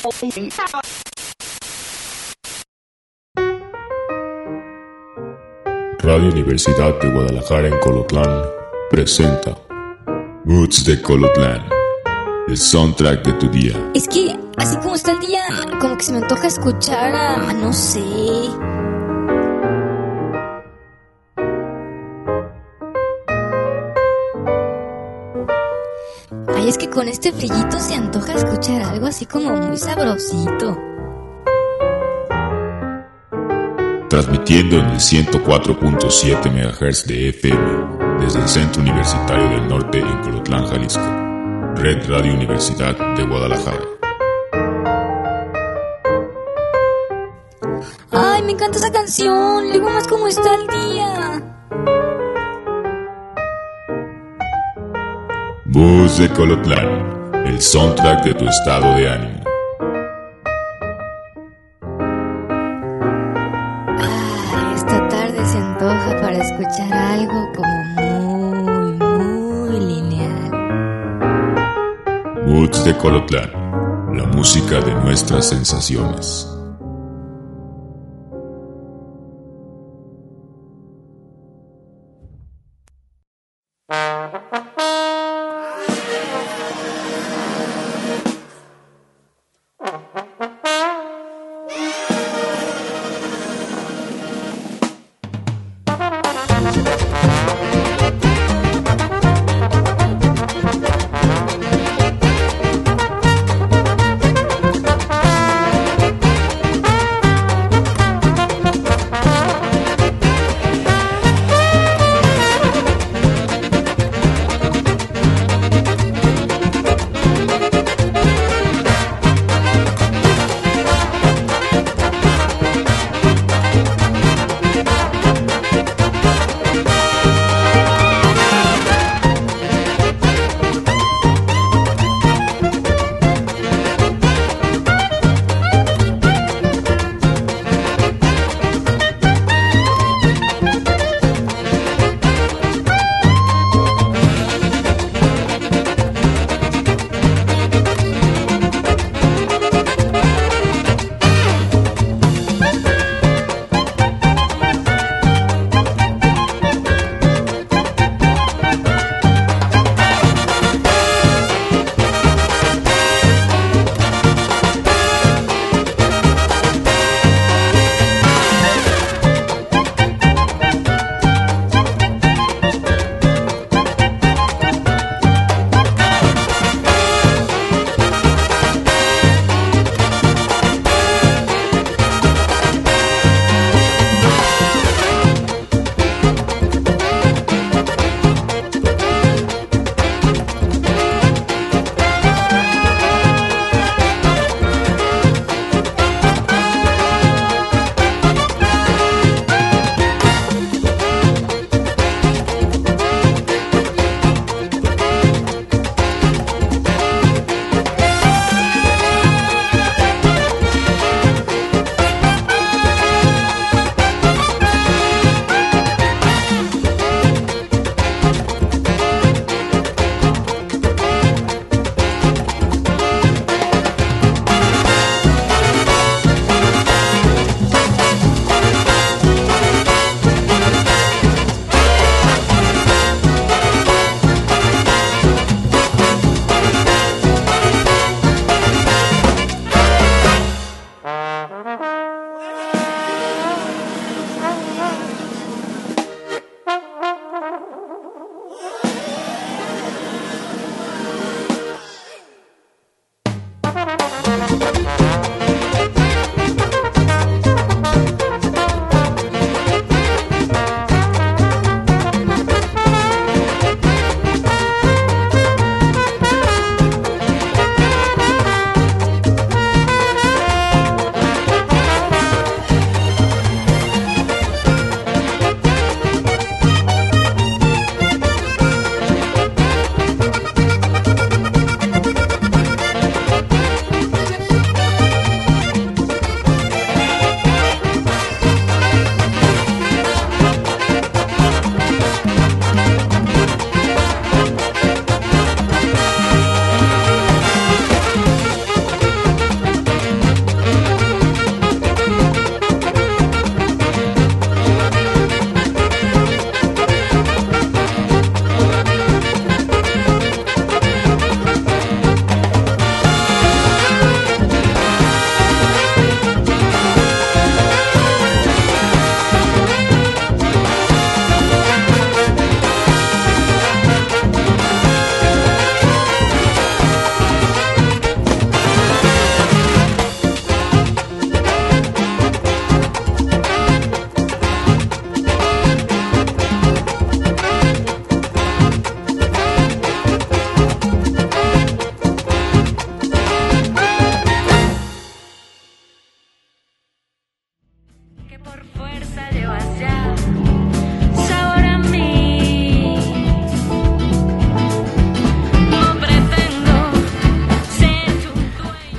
Radio Universidad de Guadalajara en Colotlán presenta Moods de Colotlán, el soundtrack de tu día. Es que, así como está el día, como que se me antoja escuchar a no sé. Ay, es que con este frillito se antoja escuchar algo así como muy sabrosito. Transmitiendo en el 104.7 MHz de FM desde el Centro Universitario del Norte en Colotlán, Jalisco. Red Radio Universidad de Guadalajara. Ay, me encanta esa canción. Luego más cómo está el día. Moods de Colotlán, el soundtrack de tu estado de ánimo. Esta tarde se antoja para escuchar algo como muy lineal. Moods de Colotlán, la música de nuestras sensaciones.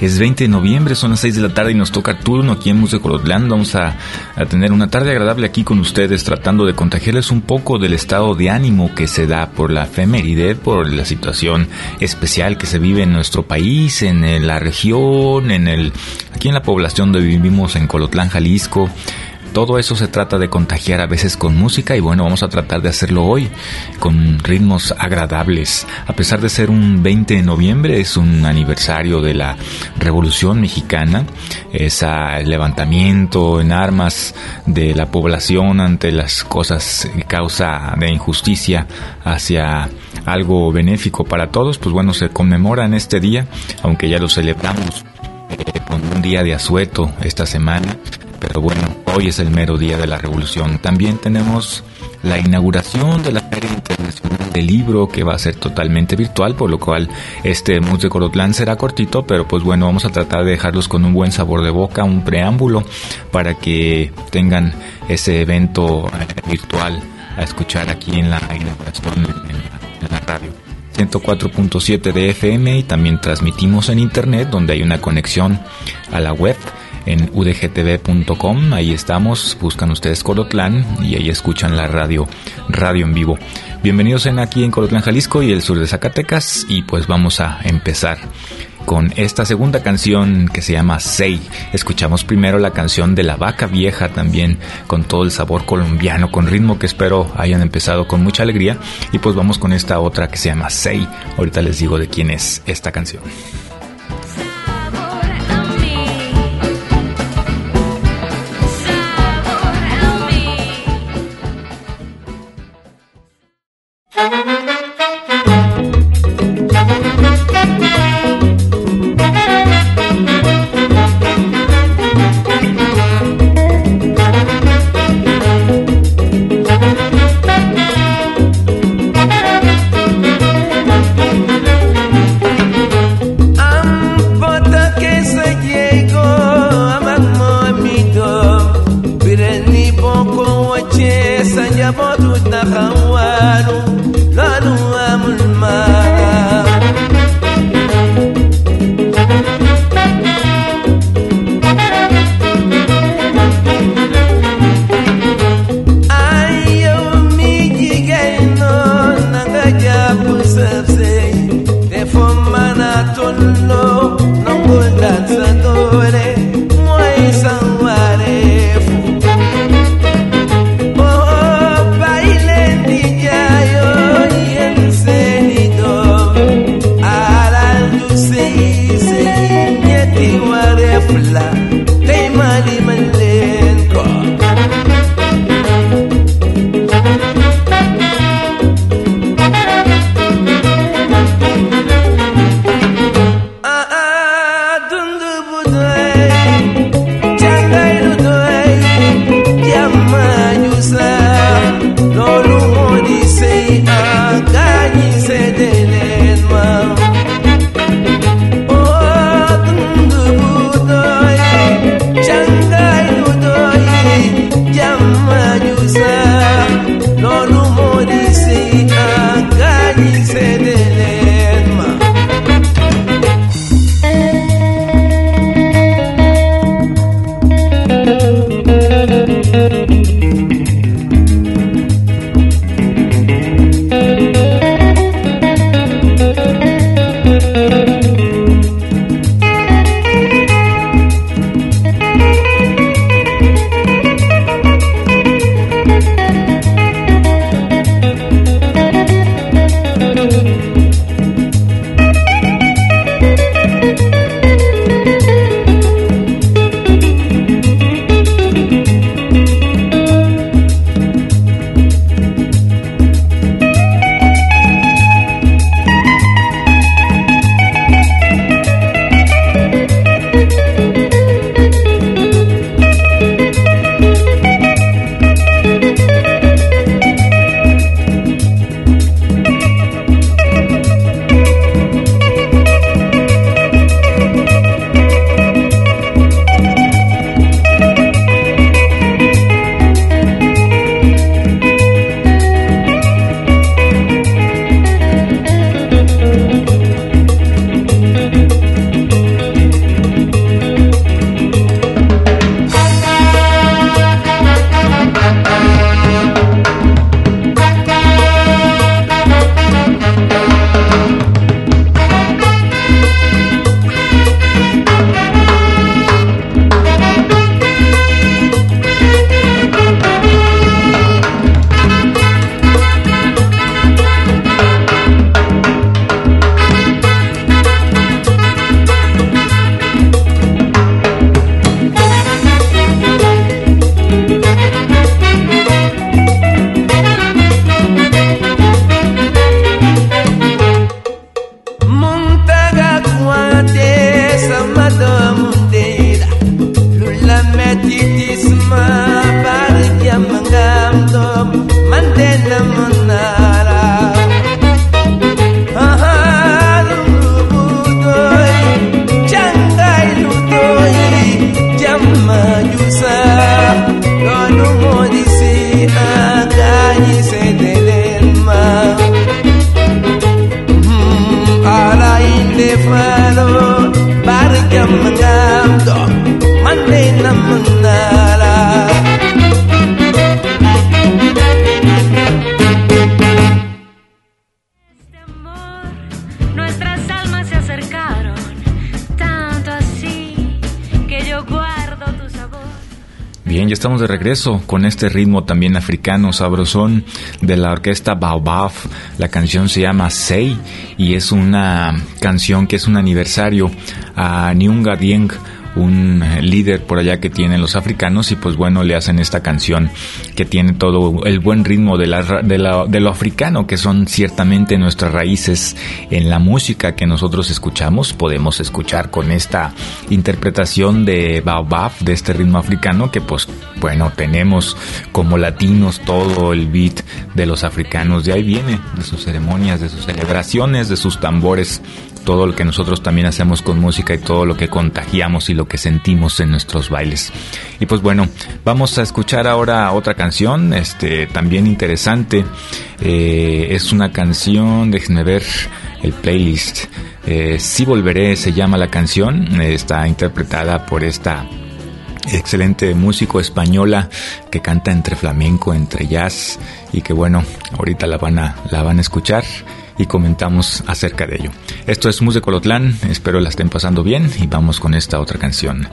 Es 20 de noviembre, son las 6 de la tarde y nos toca turno aquí en Musecolotlán. Vamos a tener una tarde agradable aquí con ustedes, tratando de contagiarles un poco del estado de ánimo que se da por la efeméride, por la situación especial que se vive en nuestro país, en la región, aquí en la población donde vivimos en Colotlán, Jalisco. Todo eso se trata de contagiar a veces con música y bueno, vamos a tratar de hacerlo hoy con ritmos agradables. A pesar de ser un 20 de noviembre, es un aniversario de la Revolución Mexicana, el levantamiento en armas de la población ante las cosas causa de injusticia hacia algo benéfico para todos. Pues bueno, se conmemora en este día, aunque ya lo celebramos con un día de asueto esta semana. Pero bueno, hoy es el mero día de la revolución. También tenemos la inauguración de la Feria Internacional del Libro, que va a ser totalmente virtual, por lo cual este Musecolotlán será cortito, pero pues bueno, vamos a tratar de dejarlos con un buen sabor de boca, un preámbulo, para que tengan ese evento virtual a escuchar aquí en la inauguración en la radio. 104.7 de FM y también transmitimos en internet, donde hay una conexión a la web en udgtv.com. Ahí estamos, buscan ustedes Colotlán y ahí escuchan la radio en vivo. Bienvenidos aquí en Colotlán, Jalisco y el sur de Zacatecas, y pues vamos a empezar con esta segunda canción que se llama Sei. Escuchamos primero la canción de La Vaca Vieja, también con todo el sabor colombiano, con ritmo que espero hayan empezado con mucha alegría, y pues vamos con esta otra que se llama Sei. Ahorita les digo de quién es esta canción. Changa Mangando, Mandela Mandala. Este amor, nuestras almas se acercaron, tanto así que yo guardo tu sabor. Bien, ya estamos de regreso con este ritmo también africano, sabrosón, de la orquesta Baobab. La canción se llama Say y es una canción que es un aniversario a Nyunga Dieng, un líder por allá que tienen los africanos, y pues bueno, le hacen esta canción que tiene todo el buen ritmo de lo africano, que son ciertamente nuestras raíces en la música que nosotros escuchamos. Podemos escuchar con esta interpretación de Baobab, de este ritmo africano, que pues bueno, tenemos como latinos todo el beat de los africanos. De ahí viene, de sus ceremonias, de sus celebraciones, de sus tambores, todo lo que nosotros también hacemos con música y todo lo que contagiamos y lo que sentimos en nuestros bailes. Y pues bueno, vamos a escuchar ahora otra canción, también interesante. Es una canción, déjenme ver el playlist. Sí Volveré se llama la canción, está interpretada por esta excelente músico española que canta entre flamenco, entre jazz, y que bueno, ahorita la van a escuchar y comentamos acerca de ello. Esto es Mus de Colotlán, espero la estén pasando bien y vamos con esta otra canción.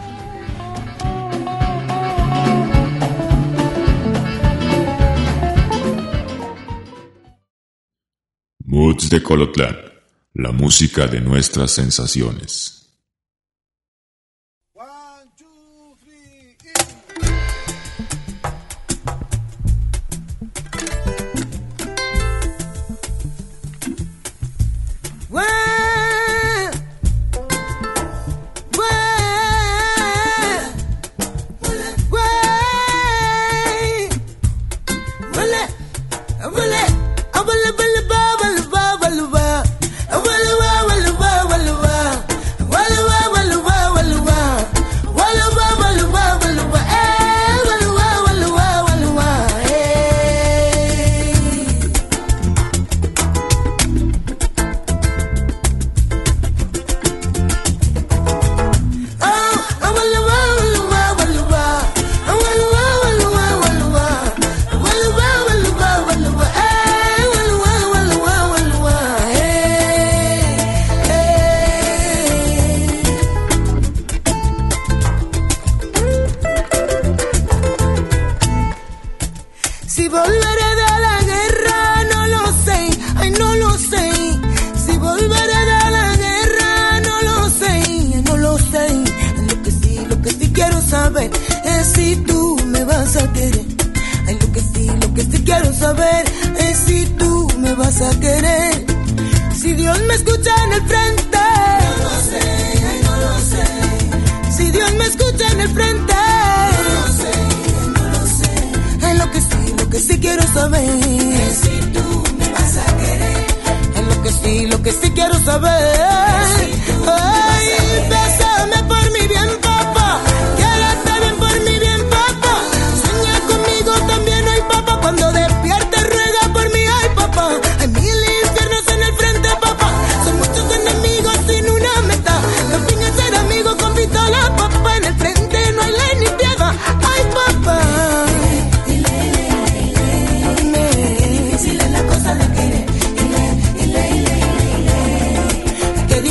Moods de Colotlán, la música de nuestras sensaciones. Que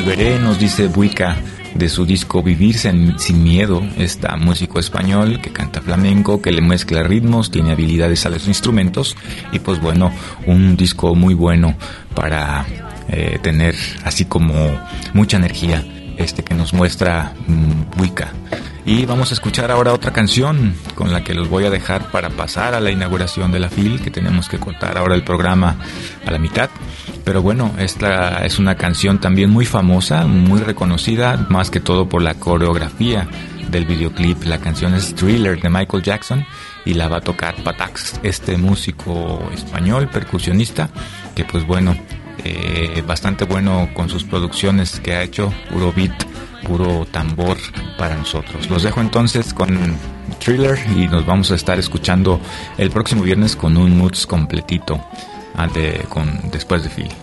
Volveré, nos dice Buica, de su disco Vivir sin Miedo, este músico español que canta flamenco, que le mezcla ritmos, tiene habilidades a los instrumentos y pues bueno, un disco muy bueno para tener así como mucha energía que nos muestra Buica. Y vamos a escuchar ahora otra canción con la que los voy a dejar para pasar a la inauguración de la FIL, que tenemos que cortar ahora el programa a la mitad. Pero bueno, esta es una canción también muy famosa, muy reconocida, más que todo por la coreografía del videoclip. La canción es Thriller de Michael Jackson y la va a tocar Patax, este músico español, percusionista, que pues bueno, bastante bueno con sus producciones que ha hecho, puro beat, puro tambor para nosotros. Los dejo entonces con Thriller y nos vamos a estar escuchando el próximo viernes con un Moods completito después de Phil.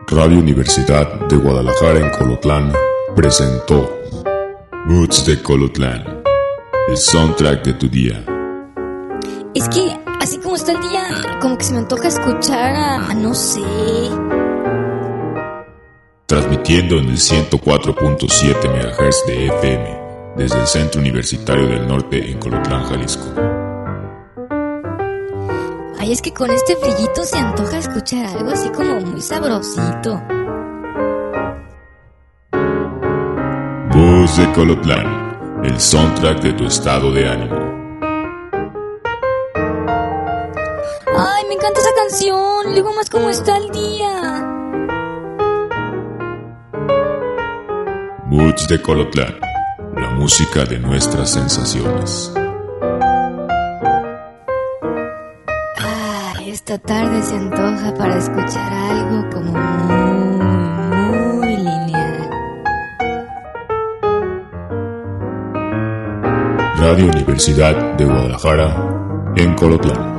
Radio Universidad de Guadalajara en Colotlán presentó Moods de Colotlán, el soundtrack de tu día. Es que, así como está el día, como que se me antoja escuchar a no sé. Transmitiendo en el 104.7 MHz de FM desde el Centro Universitario del Norte en Colotlán, Jalisco. Ay, es que con este frillito se antoja escuchar algo así como muy sabrosito. Voz de Colotlán, el soundtrack de tu estado de ánimo. Ay, me encanta esa canción. Luego más cómo está el día. Moods de Colotlán, la música de nuestras sensaciones. Esta tarde se antoja para escuchar algo como muy lineal. Radio Universidad de Guadalajara en Colotlán.